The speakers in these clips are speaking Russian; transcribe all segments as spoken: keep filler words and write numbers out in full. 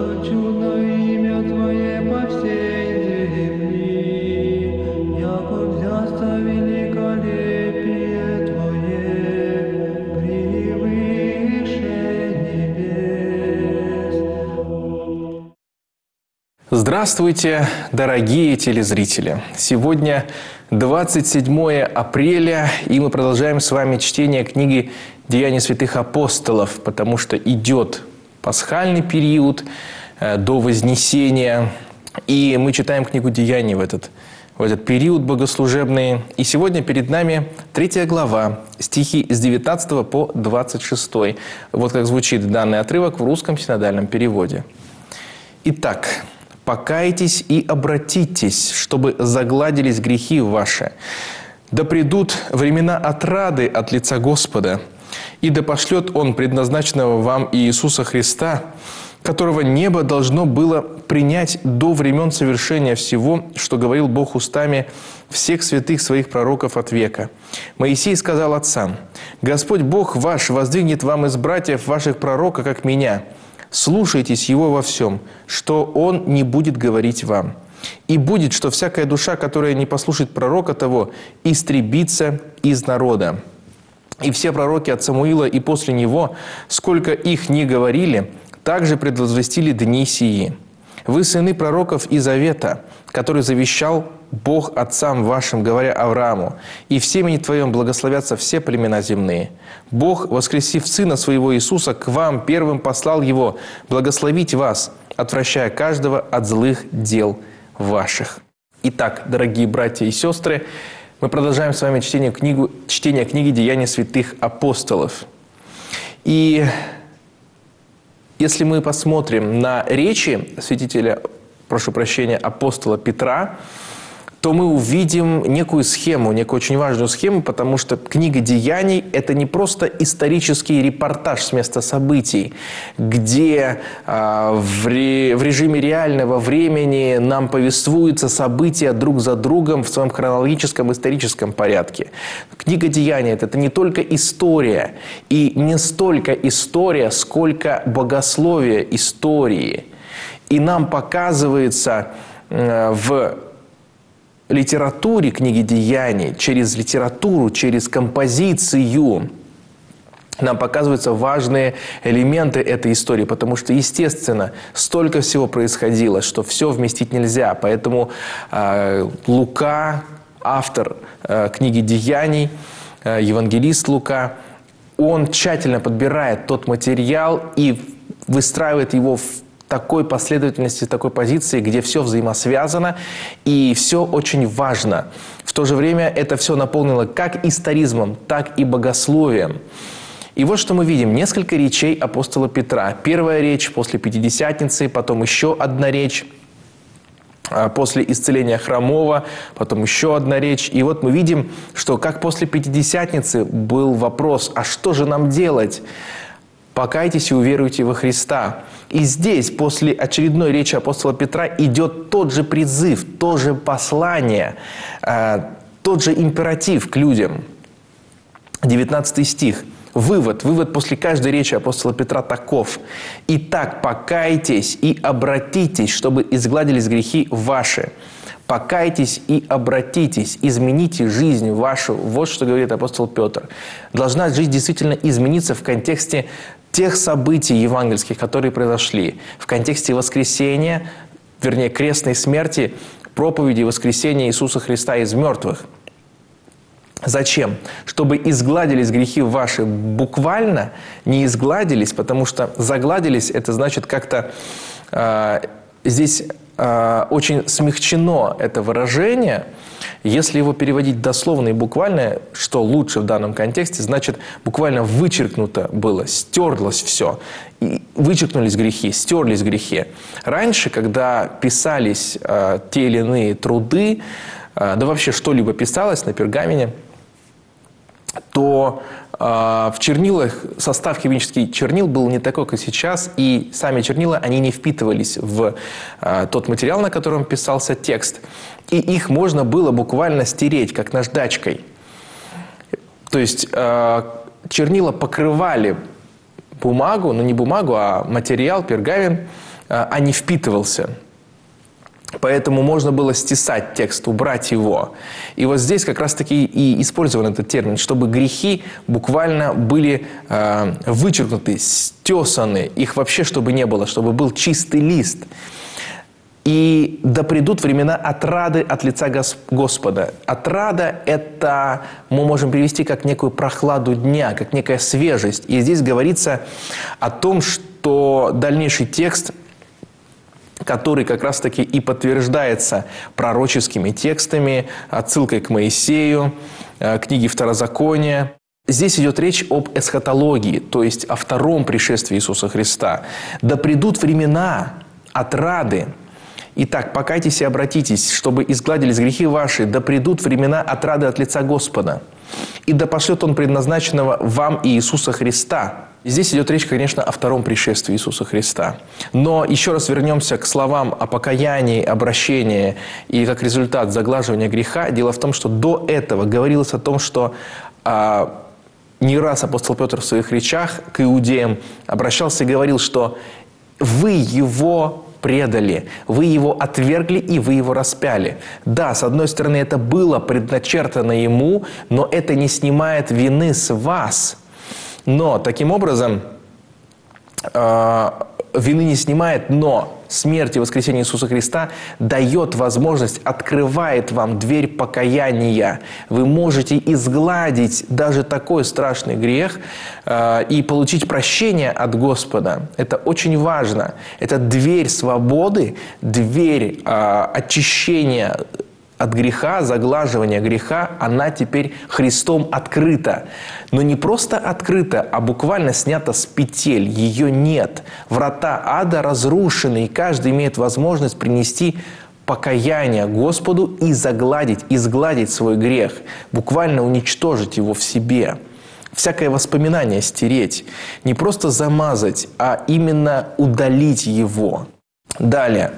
что чудно имя Твое по всей земли, яко взяться великолепие Твое превыше небес. Здравствуйте, дорогие телезрители! Сегодня двадцать седьмое апреля, и мы продолжаем с вами чтение книги «Деяния святых апостолов», потому что идет пасхальный период до Вознесения, и мы читаем книгу «Деяний» в этот, в этот период богослужебный. И сегодня перед нами третья глава, стихи с девятнадцатого по двадцать шестой. Вот как звучит данный отрывок в русском синодальном переводе. «Итак, покайтесь и обратитесь, чтобы загладились грехи ваши. Да придут времена отрады от лица Господа, и да пошлет Он предназначенного вам Иисуса Христа, которого небо должно было принять до времен совершения всего, что говорил Бог устами всех святых своих пророков от века. Моисей сказал отцам: Господь Бог ваш воздвигнет вам из братьев ваших пророка, как меня. Слушайтесь Его во всем, что Он не будет говорить вам. И будет, что всякая душа, которая не послушает пророка того, истребится из народа. И все пророки от Самуила и после него, сколько их ни говорили, также предвозвестили дни сии. Вы сыны пророков и завета, который завещал Бог отцам вашим, говоря Аврааму: «И в семени твоем благословятся все племена земные». Бог, воскресив Сына Своего Иисуса, к вам первым послал Его благословить вас, отвращая каждого от злых дел ваших». Итак, дорогие братья и сестры, мы продолжаем с вами чтение, книгу, чтение книги «Деяния святых апостолов». И если мы посмотрим на речи святителя, прошу прощения, апостола Петра, то мы увидим некую схему, некую очень важную схему, потому что книга «Деяний» – это не просто исторический репортаж с места событий, где э, в, ре, в режиме реального времени нам повествуются события друг за другом в своем хронологическом историческом порядке. Книга «Деяний» – это не только история, и не столько история, сколько богословие истории. И нам показывается э, в литературе книги «Деяний», через литературу, через композицию нам показываются важные элементы этой истории, потому что, естественно, столько всего происходило, что все вместить нельзя. Поэтому э, Лука, автор э, книги «Деяний», э, евангелист Лука, он тщательно подбирает тот материал и выстраивает его в такой последовательности, такой позиции, где все взаимосвязано и все очень важно. В то же время это все наполнено как историзмом, так и богословием. И вот что мы видим. Несколько речей апостола Петра. Первая речь после Пятидесятницы, потом еще одна речь после исцеления хромого, потом еще одна речь. И вот мы видим, что как после Пятидесятницы был вопрос: а что же нам делать? «Покайтесь и уверуйте во Христа». И здесь, после очередной речи апостола Петра, идет тот же призыв, то же послание, э, тот же императив к людям. девятнадцатый стих. Вывод. Вывод после каждой речи апостола Петра таков: «Итак, покайтесь и обратитесь, чтобы изгладились грехи ваши». Покайтесь и обратитесь, измените жизнь вашу. Вот что говорит апостол Петр. Должна жизнь действительно измениться в контексте тех событий евангельских, которые произошли, в контексте воскресения, вернее, крестной смерти, проповеди воскресения Иисуса Христа из мертвых. Зачем? Чтобы изгладились грехи ваши. Буквально не изгладились, потому что загладились, это значит как-то э, здесь э, очень смягчено это выражение. Если его переводить дословно и буквально, что лучше в данном контексте, значит буквально вычеркнуто было, стерлось все. И вычеркнулись грехи, стерлись грехи. Раньше, когда писались э, те или иные труды, э, да вообще что-либо писалось на пергамене, то э, в чернилах состав химический чернил был не такой, как сейчас, и сами чернила, они не впитывались в э, тот материал, на котором писался текст, и их можно было буквально стереть, как наждачкой. То есть э, чернила покрывали бумагу, ну не бумагу, а материал, пергамент, а не впитывался. Поэтому можно было стесать текст, убрать его. И вот здесь как раз-таки и использован этот термин, чтобы грехи буквально были э, вычеркнуты, стесаны, их вообще чтобы не было, чтобы был чистый лист. И да придут времена отрады от лица Господа. Отрада – это мы можем перевести как некую прохладу дня, как некая свежесть. И здесь говорится о том, что дальнейший текст, который как раз-таки и подтверждается пророческими текстами, отсылкой к Моисею, книге Второзакония. Здесь идет речь об эсхатологии, то есть о втором пришествии Иисуса Христа. «Да придут времена отрады». Итак, покайтесь и обратитесь, чтобы изгладились грехи ваши, да придут времена отрады от лица Господа. И да пошлет Он предназначенного вам и Иисуса Христа. Здесь идет речь, конечно, о втором пришествии Иисуса Христа. Но еще раз вернемся к словам о покаянии, обращении и как результат заглаживания греха. Дело в том, что до этого говорилось о том, что а, не раз апостол Петр в своих речах к иудеям обращался и говорил, что вы его предали, вы его отвергли и вы его распяли. Да, с одной стороны, это было предначертано ему, но это не снимает вины с вас. Но таким образом, э, вины не снимает, но смерть и воскресение Иисуса Христа дает возможность, открывает вам дверь покаяния. Вы можете изгладить даже такой страшный грех э, и получить прощение от Господа. Это очень важно. Это дверь свободы, дверь э, очищения от греха, заглаживания греха, она теперь Христом открыта. Но не просто открыта, а буквально снята с петель. Ее нет. Врата ада разрушены, и каждый имеет возможность принести покаяние Господу и загладить, изгладить свой грех. Буквально уничтожить его в себе. Всякое воспоминание стереть. Не просто замазать, а именно удалить его. Далее.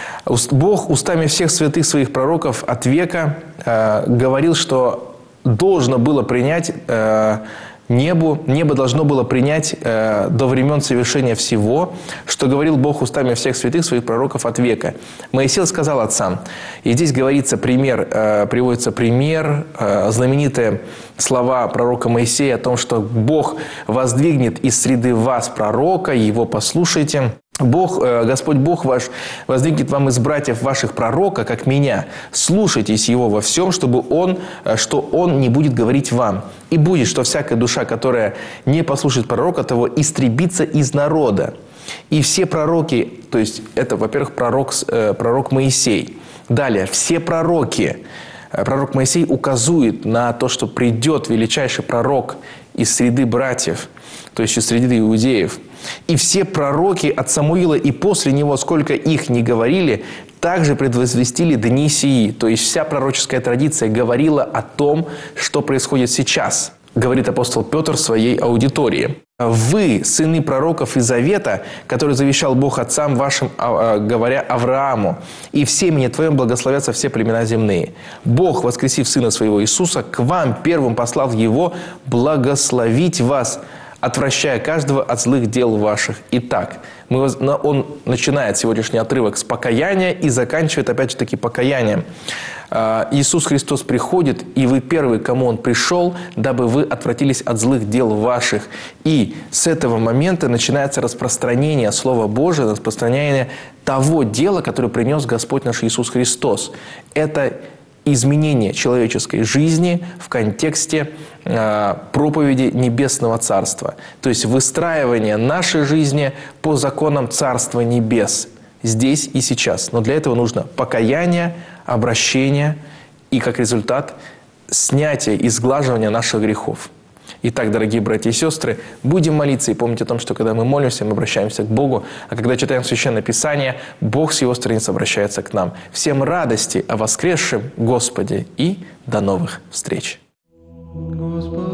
Бог устами всех святых своих пророков от века э, говорил, что должно было принять э, небу, небо должно было принять э, до времен совершения всего, что говорил Бог устами всех святых своих пророков от века. Моисей сказал отцам. И здесь говорится пример, э, приводится пример, э, знаменитые слова пророка Моисея о том, что Бог воздвигнет из среды вас пророка, его послушайте. Бог, Господь Бог ваш воздвигнет вам из братьев ваших пророка, как меня. Слушайтесь его во всем, чтобы он, что он не будет говорить вам. И будет, что всякая душа, которая не послушает пророка того, истребится из народа. И все пророки, то есть это, во-первых, пророк, пророк Моисей. Далее, все пророки. Пророк Моисей указывает на то, что придет величайший пророк из среды братьев, то есть из среды иудеев. И все пророки от Самуила и после него, сколько их ни говорили, также предвозвестили дни сии. То есть вся пророческая традиция говорила о том, что происходит сейчас, говорит апостол Петр своей аудитории. «Вы, сыны пророков из завета, который завещал Бог отцам вашим, говоря Аврааму, и в семени твоем благословятся все племена земные. Бог, воскресив Сына Своего Иисуса, к вам первым послал Его благословить вас, отвращая каждого от злых дел ваших». Итак, мы, он начинает сегодняшний отрывок с покаяния и заканчивает опять же таки покаянием. Иисус Христос приходит, и вы первые, кому Он пришел, дабы вы отвратились от злых дел ваших. И с этого момента начинается распространение Слова Божия, распространение того дела, которое принес Господь наш Иисус Христос. Это изменение человеческой жизни в контексте э, проповеди Небесного Царства. То есть выстраивание нашей жизни по законам Царства Небес. Здесь и сейчас. Но для этого нужно покаяние, обращение и, как результат, снятие, изглаживание наших грехов. Итак, дорогие братья и сестры, будем молиться и помнить о том, что когда мы молимся, мы обращаемся к Богу, а когда читаем Священное Писание, Бог с Его страниц обращается к нам. Всем радости о воскресшем Господе и до новых встреч! Господи.